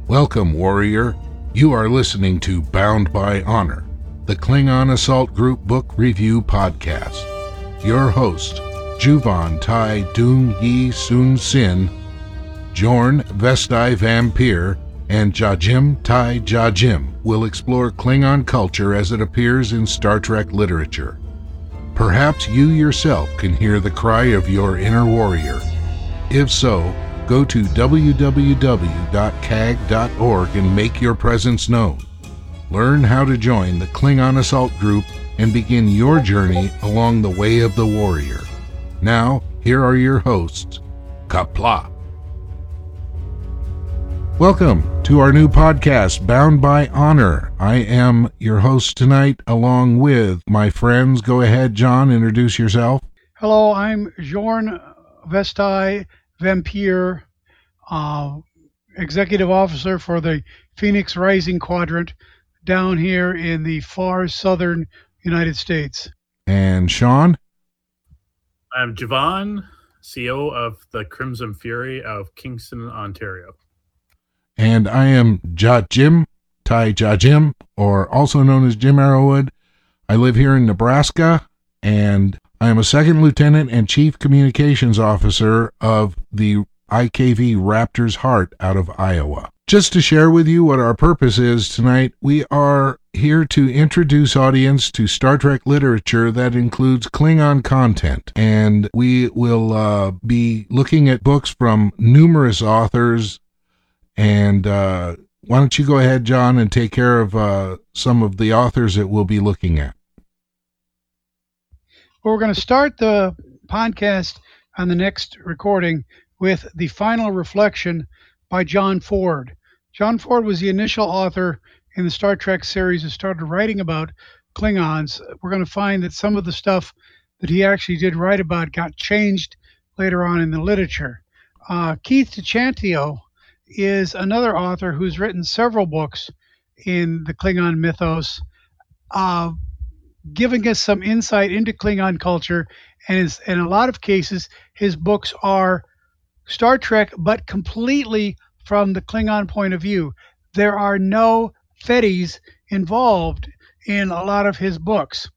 Welcome, warrior. You are listening to Bound by Honor, the Klingon Assault Group Book Review Podcast. Your host, Juvan Tai Dung Yi Sun Sin, Jorn Vestai Vampire, and Jajim Tai Jajim will explore Klingon culture as it appears in Star Trek literature. Perhaps you yourself can hear the cry of your inner warrior. If so, go to www.cag.org and make your presence known. Learn how to join the Klingon Assault Group and begin your journey along the way of the warrior. Now, here are your hosts, Qapla'. Welcome to our new podcast, Bound by Honor. I am your host tonight, along with my friends. Go ahead, John, introduce yourself. Hello, I'm Jorn Vestai Vampire, Executive Officer for the Phoenix Rising Quadrant down here in the far southern United States. And Sean? I'm Juvan, CEO of the Crimson Fury of Kingston, Ontario. And I am Jajim Tai Jajim, or also known as Jim Arrowwood. I live here in Nebraska, and I am a second lieutenant and chief communications officer of the IKV Raptor's Heart out of Iowa. Just to share with you what our purpose is tonight, we are here to introduce audience to Star Trek literature that includes Klingon content. And we will be looking at books from numerous authors. And why don't you go ahead, John, and take care of some of the authors that we'll be looking at. Well, we're going to start the podcast on the next recording with The Final Reflection by John Ford. John Ford was the initial author in the Star Trek series who started writing about Klingons. We're going to find that some of the stuff that he actually did write about got changed later on in the literature. Keith DeChantio is another author who's written several books in the Klingon mythos, giving us some insight into Klingon culture, and in a lot of cases, his books are Star Trek, but completely from the Klingon point of view. There are no Fetties involved in a lot of his books.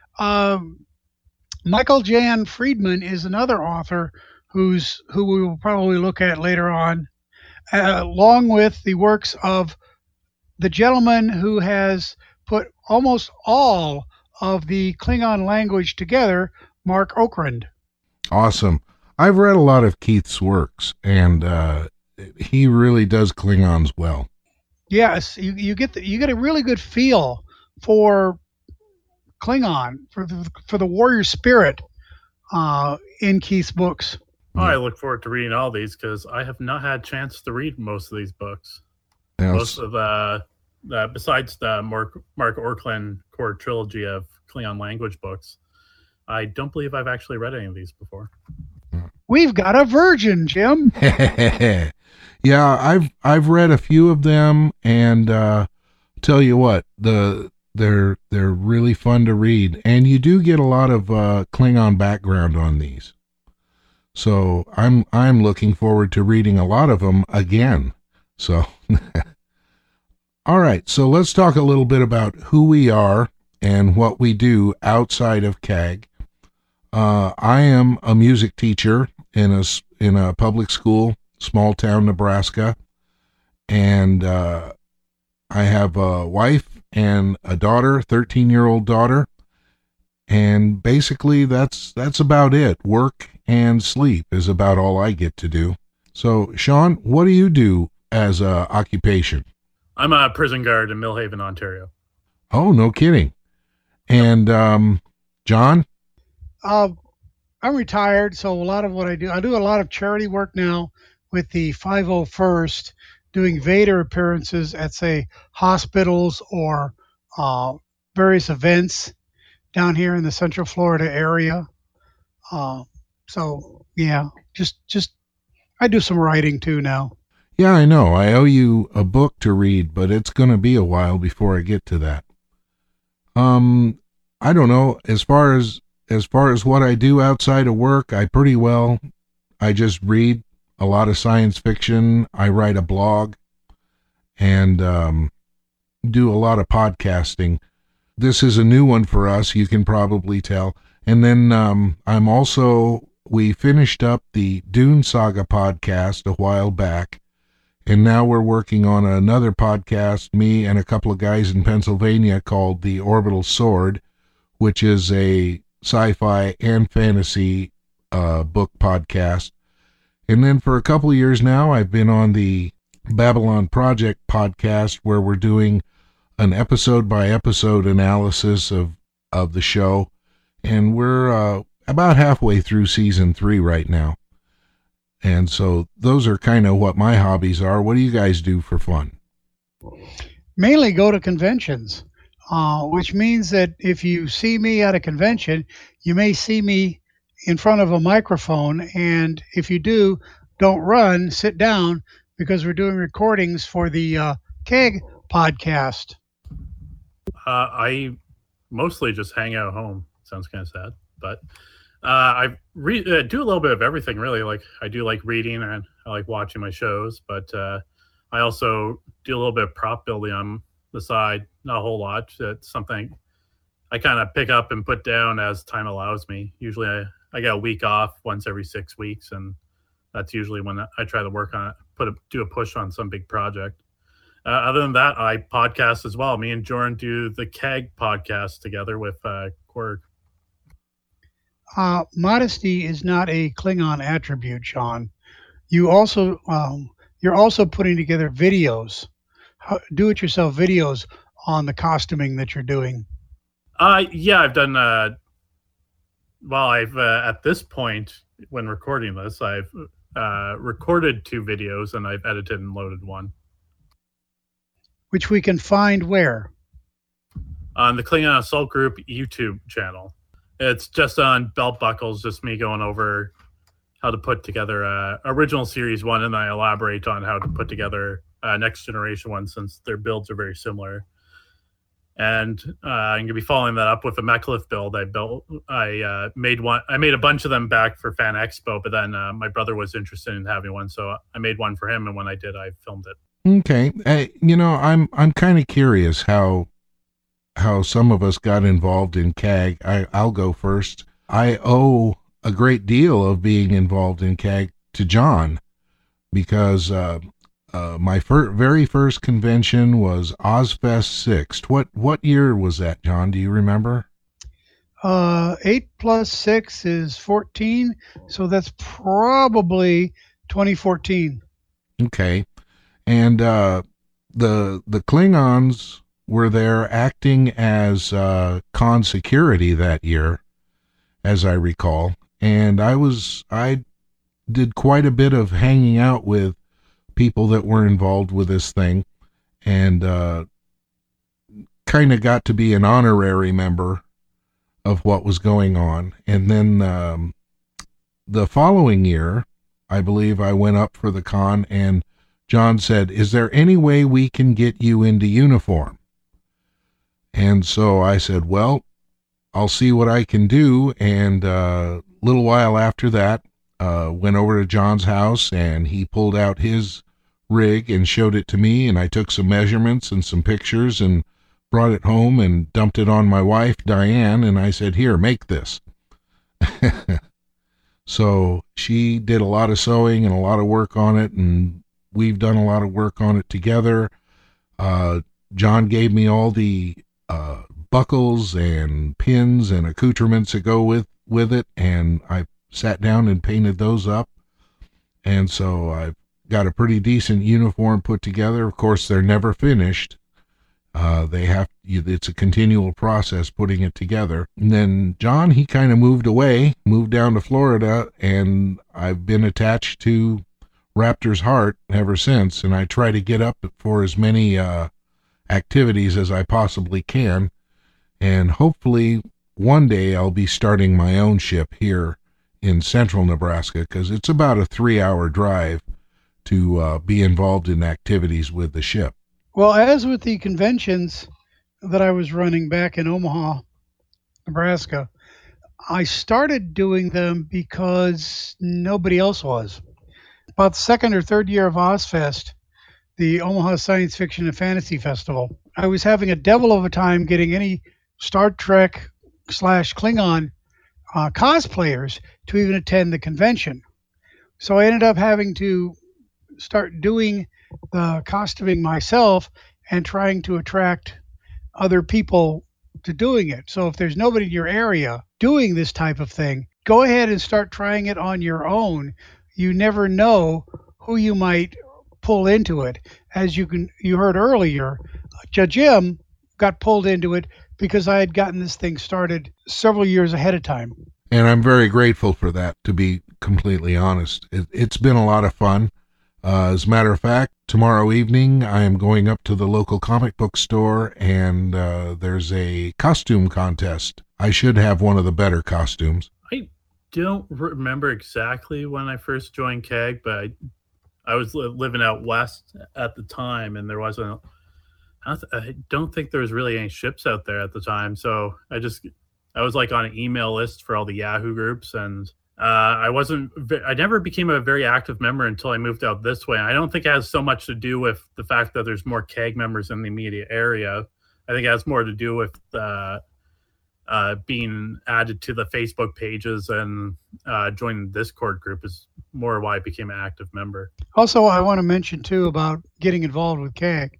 Michael Jan Friedman is another author who we will probably look at later on, along with the works of the gentleman who has put almost all of the Klingon language together, Mark Okrand. Awesome. I've read a lot of Keith's works, and he really does Klingons well. Yes, you get a really good feel for Klingon, for the warrior spirit in Keith's books. I look forward to reading all these because I have not had a chance to read most of these books. Yes. Most of the besides the Mark Okrand core trilogy of Klingon language books, I don't believe I've actually read any of these before. We've got a virgin, Jim. Yeah, I've read a few of them, and tell you what, they're really fun to read, and you do get a lot of Klingon background on these. So I'm looking forward to reading a lot of them again. So, all right. So let's talk a little bit about who we are and what we do outside of CAG. I am a music teacher in a public school, small town Nebraska, and I have a wife and a daughter, 13-year-old daughter, and basically that's about it. Work and sleep is about all I get to do. So, Sean, what do you do as a occupation? I'm a prison guard in Millhaven, Ontario. Oh, no kidding. And John? I'm retired, so a lot of what I do a lot of charity work now with the 501st, doing Vader appearances at, say, hospitals or various events down here in the Central Florida area. So yeah, just I do some writing too now. Yeah, I know. I owe you a book to read, but it's going to be a while before I get to that. I don't know. As far as what I do outside of work, I just read a lot of science fiction. I write a blog, and do a lot of podcasting. This is a new one for us, you can probably tell. And then we finished up the Dune Saga podcast a while back, and now we're working on another podcast, me and a couple of guys in Pennsylvania, called The Orbital Sword, which is a sci-fi and fantasy book podcast. And then for a couple of years now, I've been on the Babylon Project podcast, where we're doing an episode-by-episode analysis of the show. And we're about halfway through season 3 right now. And so those are kind of what my hobbies are. What do you guys do for fun? Mainly go to conventions, which means that if you see me at a convention, you may see me in front of a microphone. And if you do, don't run, sit down, because we're doing recordings for the Keg podcast. I mostly just hang out home. Sounds kind of sad, but I do a little bit of everything, really. Like, I do like reading, and I like watching my shows, but I also do a little bit of prop building on the side. Not a whole lot. It's something I kind of pick up and put down as time allows me. Usually I get a week off once every 6 weeks, and that's usually when I try to work on it, do a push on some big project. Other than that, I podcast as well. Me and Jordan do the Keg podcast together with Quirk. Modesty is not a Klingon attribute, Sean. You're also putting together videos, do-it-yourself videos on the costuming that you're doing. Yeah, I've done. I've at this point, when recording this, I've recorded 2 videos, and I've edited and loaded one. Which we can find where? On the Klingon Assault Group YouTube channel. It's just on belt buckles, just me going over how to put together original series 1, and I elaborate on how to put together next generation 1, since their builds are very similar. And I'm going to be following that up with a Mechalith build I made one. I made a bunch of them back for Fan Expo, but then my brother was interested in having one, so I made one for him, and when I did, I filmed it. Okay. I'm kind of curious how some of us got involved in CAG. I'll go first. I owe a great deal of being involved in CAG to John, because my very first convention was Ozfest 6. What year was that, John? Do you remember? 8 plus 6 is 14, so that's probably 2014. Okay. And the Klingons were there acting as con security that year, as I recall. And I did quite a bit of hanging out with people that were involved with this thing, and kind of got to be an honorary member of what was going on. And then the following year, I believe I went up for the con, and John said, "Is there any way we can get you into uniform?" And so I said, "Well, I'll see what I can do." And a little while after that, went over to John's house, and he pulled out his rig and showed it to me, and I took some measurements and some pictures and brought it home and dumped it on my wife, Diane, and I said, "Here, make this." So she did a lot of sewing and a lot of work on it, and we've done a lot of work on it together. John gave me all the buckles and pins and accoutrements that go with it, and I sat down and painted those up. And so I've got a pretty decent uniform put together. Of course, they're never finished. It's a continual process putting it together. And then John, he kind of moved down to Florida, and I've been attached to Raptor's Heart ever since, and I try to get up for as many activities as I possibly can, and hopefully one day I'll be starting my own ship here in central Nebraska, because it's about a 3-hour drive to be involved in activities with the ship. Well, as with the conventions that I was running back in Omaha, Nebraska, I started doing them because nobody else was. About the second or third year of Ozfest, the Omaha Science Fiction and Fantasy Festival. I was having a devil of a time getting any Star Trek / Klingon cosplayers to even attend the convention. So I ended up having to start doing the costuming myself and trying to attract other people to doing it. So if there's nobody in your area doing this type of thing, go ahead and start trying it on your own. You never know who you might pull into it. As you heard earlier, Jim got pulled into it because I had gotten this thing started several years ahead of time. And I'm very grateful for that, to be completely honest. It's been a lot of fun. As a matter of fact, tomorrow evening I am going up to the local comic book store, and there's a costume contest. I should have one of the better costumes. I don't remember exactly when I first joined CAG, but I was living out west at the time, and there wasn't. I don't think there was really any ships out there at the time, so I was like on an email list for all the Yahoo groups, and I never became a very active member until I moved out this way. And I don't think it has so much to do with the fact that there's more CAG members in the immediate area. I think it has more to do with being added to the Facebook pages and joining the Discord group is more why I became an active member. Also, I want to mention too about getting involved with CAG.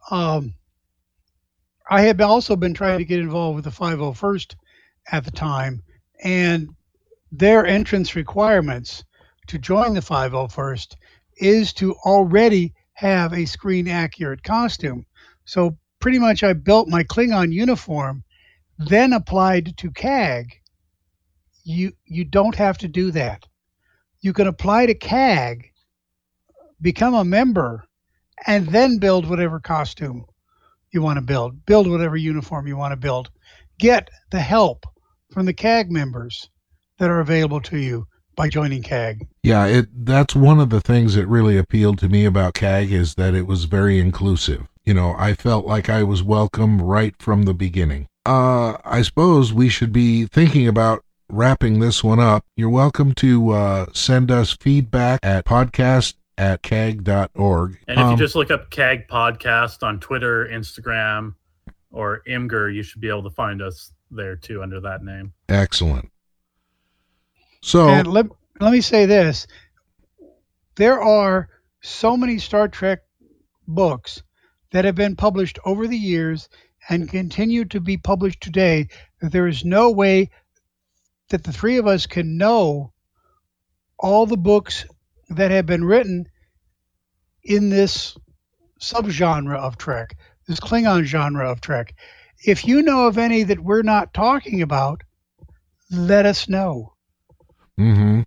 I had also been trying to get involved with the 501st at the time, and their entrance requirements to join the 501st is to already have a screen accurate costume. So pretty much I built my Klingon uniform, then applied to CAG. You don't have to do that. You can apply to CAG, become a member, and then build whatever costume you want to build whatever uniform you want to build. Get the help from the CAG members that are available to you by joining CAG. Yeah, that's one of the things that really appealed to me about CAG is that it was very inclusive. You know, I felt like I was welcome right from the beginning. I suppose we should be thinking about wrapping this one up. You're welcome to send us feedback at podcast@cag.org. And if you just look up CAG Podcast on Twitter, Instagram, or Imgur, you should be able to find us there too under that name. Excellent. So, and let me say this. There are so many Star Trek books that have been published over the years and continue to be published today that there is no way that the three of us can know all the books that have been written in this subgenre of Trek, this Klingon genre of Trek. If you know of any that we're not talking about, let us know. Mm-hmm.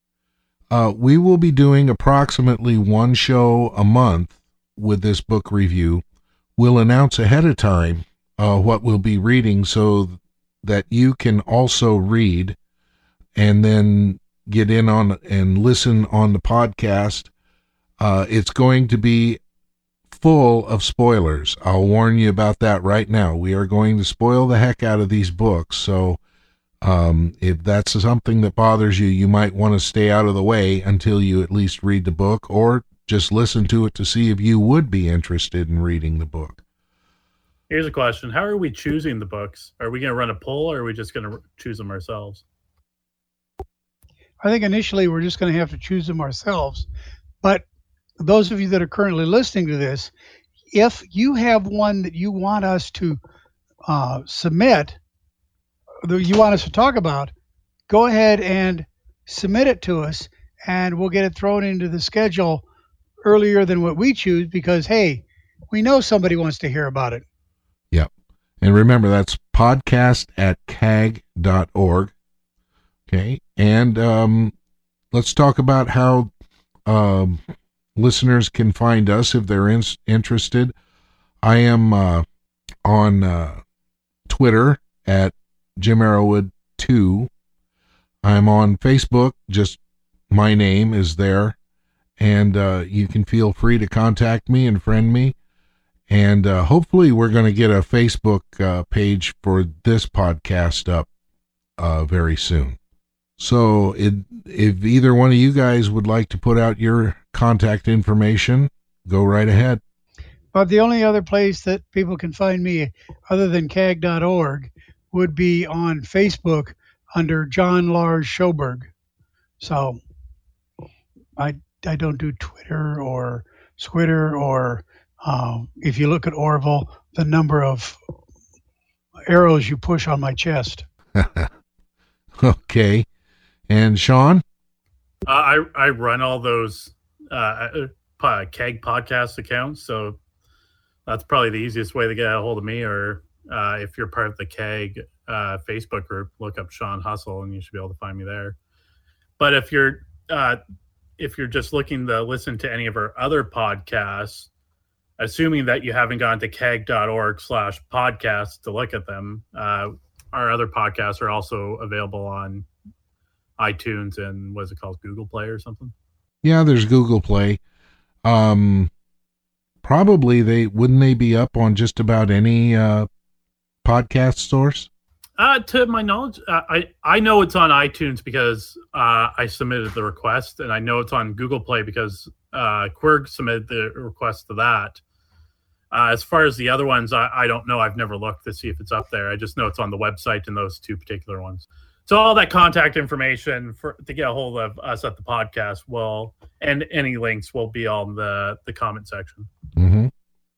We will be doing approximately one show a month with this book review. We'll announce ahead of time what we'll be reading so that you can also read and then get in on and listen on the podcast. It's going to be full of spoilers. I'll warn you about that right now. We are going to spoil the heck out of these books, so if that's something that bothers you, you might want to stay out of the way until you at least read the book, or just listen to it to see if you would be interested in reading the book. Here's a question. How are we choosing the books? Are we going to run a poll, or are we just going to choose them ourselves? I think initially we're just going to have to choose them ourselves. But those of you that are currently listening to this, if you have one that you want us to submit, that you want us to talk about, go ahead and submit it to us, and we'll get it thrown into the schedule earlier than what we choose because, hey, we know somebody wants to hear about it. Yep. And remember, that's podcast@cag.org. Okay. And let's talk about how listeners can find us if they're interested. I am on Twitter at Jim Arrowwood 2. I'm on Facebook, just my name is there, and you can feel free to contact me and friend me. And hopefully we're going to get a Facebook page for this podcast up very soon. So if either one of you guys would like to put out your contact information, go right ahead. But the only other place that people can find me other than CAG.org would be on Facebook under John Lars Schoberg. So I don't do Twitter or Twitter or if you look at Orville, the number of arrows you push on my chest. Okay. And Sean? I run all those CAG podcast accounts, so that's probably the easiest way to get a hold of me. Or if you're part of the CAG Facebook group, look up Sean Hustle, and you should be able to find me there. But if you're just looking to listen to any of our other podcasts, assuming that you haven't gone to CAG.org/podcasts to look at them, our other podcasts are also available on iTunes and what is it called, Google Play or something? Yeah, there's Google Play. Probably they be up on just about any podcast stores? To my knowledge, I know it's on iTunes because I submitted the request, and I know it's on Google Play because Quirg submitted the request to that. As far as the other ones, I don't know. I've never looked to see if it's up there. I just know it's on the website in those two particular ones. So all that contact information to get a hold of us at the podcast and any links will be on the comment section. Mm-hmm.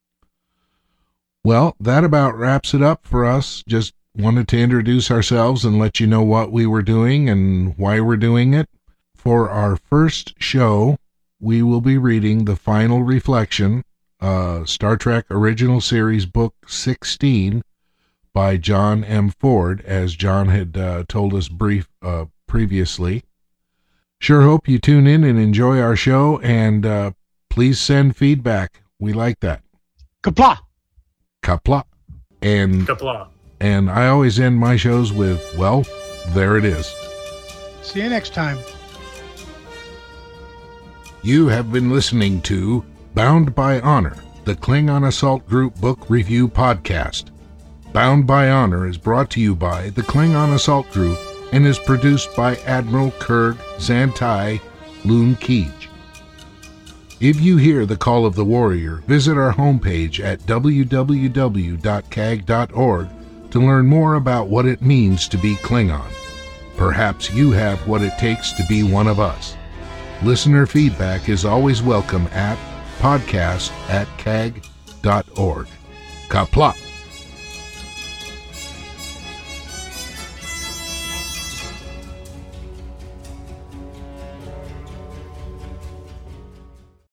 Well, that about wraps it up for us. Just wanted to introduce ourselves and let you know what we were doing and why we're doing it. For our first show, we will be reading The Final Reflection, Star Trek Original Series Book 16 by John M. Ford, as John had told us previously. Sure hope you tune in and enjoy our show, and please send feedback. We like that. Kapla! Kapla. And Kapla. And I always end my shows with, well, there it is. See you next time. You have been listening to Bound by Honor, the Klingon Assault Group Book Review Podcast. Bound by Honor is brought to you by the Klingon Assault Group and is produced by Admiral Kurg Zantai Loon Keej. If you hear the call of the warrior, visit our homepage at www.cag.org to learn more about what it means to be Klingon. Perhaps you have what it takes to be one of us. Listener feedback is always welcome at podcast@cag.org. Kapla!